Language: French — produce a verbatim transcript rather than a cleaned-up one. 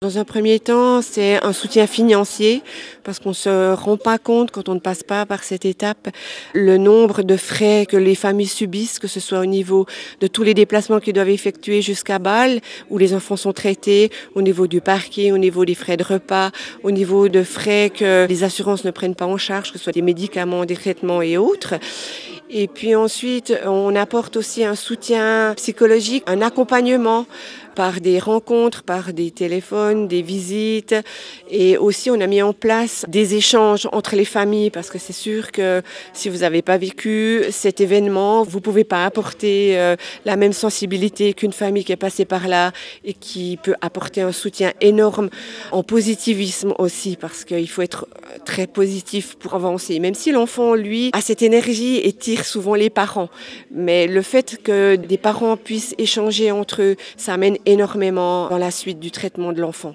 Dans un premier temps, c'est un soutien financier parce qu'on ne se rend pas compte quand on ne passe pas par cette étape le nombre de frais que les familles subissent, que ce soit au niveau de tous les déplacements qu'ils doivent effectuer jusqu'à Bâle, où les enfants sont traités, au niveau du parking, au niveau des frais de repas, au niveau de frais que les assurances ne prennent pas en charge, que ce soit des médicaments, des traitements et autres. Et puis ensuite, on apporte aussi un soutien psychologique, un accompagnement par des rencontres, par des téléphones, des visites. Et aussi, on a mis en place des échanges entre les familles parce que c'est sûr que si vous n'avez pas vécu cet événement, vous ne pouvez pas apporter euh, la même sensibilité qu'une famille qui est passée par là et qui peut apporter un soutien énorme en positivisme aussi parce qu'il faut être très positif pour avancer. Même si l'enfant, lui, a cette énergie et tire souvent les parents. Mais le fait que des parents puissent échanger entre eux, ça amène énormément dans la suite du traitement de l'enfant.